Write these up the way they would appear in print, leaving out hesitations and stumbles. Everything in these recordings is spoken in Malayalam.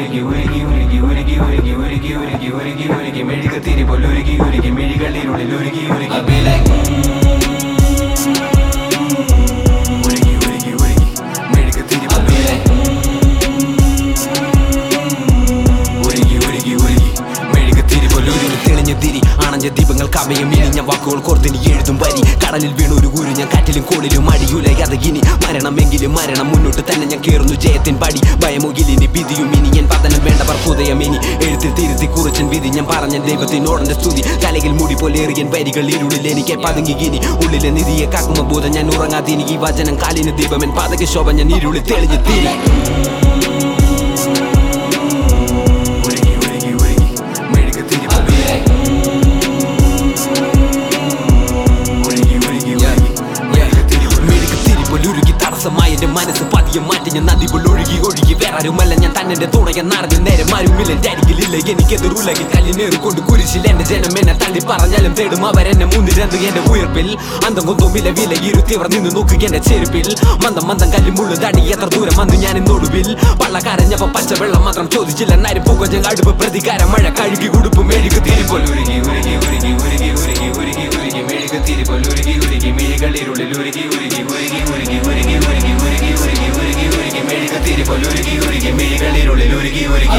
മെഴുകത്തിരി പോലൊരുകി ഉരുകി മിഴികളിലുള്ളിൽ ഉരുകി ഉരുകി ദീപങ്ങൾ കവയും ഇനി ഞാൻ വാക്കുകൾ കോർത്തിനി എഴുതും വരി കടലിൽ വീണൊരു ഗുരു ഞാൻ കാറ്റിലും കോളിലും അടിയുലയാതെ ഇനി മരണമെങ്കിലും മരണം മുന്നോട്ട് തന്നെ ഞാൻ കേറുന്നു ജയത്തിൻ പടി ഭയമൊകിലിനി വിധിയും ഇനി ഞാൻ പതനം വേണ്ടവർ ഹൃദയം ഇനി എഴുത്തിൽ തിരുത്തി കുറിച്ചൻ വിധി ഞാൻ പറഞ്ഞ ദൈവത്തിനോടന്റെ സ്തുതി തലയിൽ മുടി പോലെ എറിയൻ വരികൾ ഇരുളിൽ എനിക്ക് പതുങ്ങി ഇനി ഉള്ളിലെ നിധിയെ കാക്കുമ ബോധം ഞാൻ ഉറങ്ങാതിനി ഈ വചനം കാലിന് ദീപമൻ പാതക ശോഭ ഞാൻ ഇരുളിൽ തെളിഞ്ഞ് തീരി എന്റെ മനസ്സ് പതിയെ മാറ്റി ഞാൻ നദി പോലെ ഒഴുകി ഒഴുകി വേറാരുമല്ല ഞാൻ തന്നെ തുണയ നടന്ന് നേരെ മാരുമില്ല എന്റെ അരികിലില്ല എനിക്കെതിരുലകിൽ കല്ലിനേറിക്കൊണ്ട് കുരിശിൽ എന്റെ ജനം എന്നെ തള്ളി പറഞ്ഞാലും തേടും അവരെന്നെ മുന്നിരന്ത് എന്റെ ഉയർപ്പിൽ അന്തം കൊന്തുമില്ല വില ഇരുത്തിയവർ നിന്ന് നോക്കുക എന്റെ ചെരുപ്പിൽ മന്ദം മന്ദം കല്ലിമുള്ളു തടി എത്ര ദൂരം വന്നു ഞാൻ ഇന്നൊടുവിൽ പള്ളക്കാരഞ്ഞപ്പോ പച്ചവെള്ളം മാത്രം ചോദിച്ചില്ല നേരം പുകഞ്ഞ അടുപ്പ് പ്രതികാരം മഴ കഴുകി ഉടുപ്പ് മെഴുകു തിരിപ്പോൾ ഉരുകി ഉരുകി ഉരുകി ഉരുകി ഉരുകി ഉരുകി ഉരുകി മെഴുകു തിരിപ്പോൾ ഉരുകി ഉരുകി മിഴികളിരുള്ളിൽ ഉരുകി ഉരുകി ഉരുകി ഉരുകി ഉരുകി ഉരുകി ഉരുകി ഉരുകി ഉരുകി ഉരുകി മെഴുകു തിരിപ്പോൾ ഉരുകി ഉരുകി മിഴികളിരുള്ളിൽ ഉരുകി ഉരുകി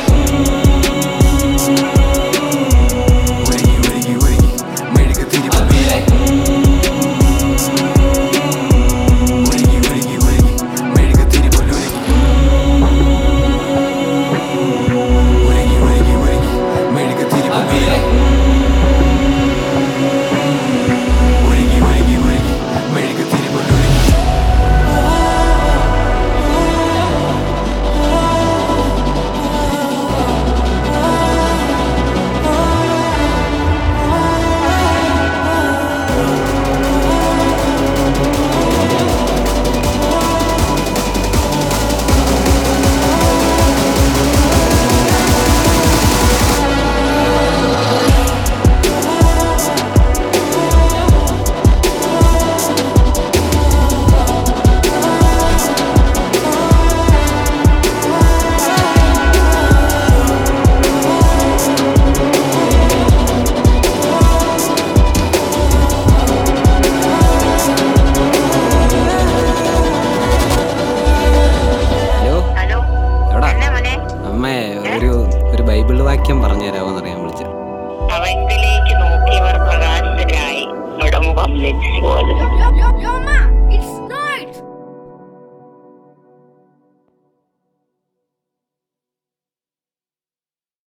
ഒരു ബൈബിൾ വാക്യം പറഞ്ഞു തരാമോന്നറിയാൻ വിളിച്ചത്. അവങ്കിലേക്ക് നോക്കിയവർ പ്രകാശിതരായി മുഖം ലജ്ജിച്ചു പോലും.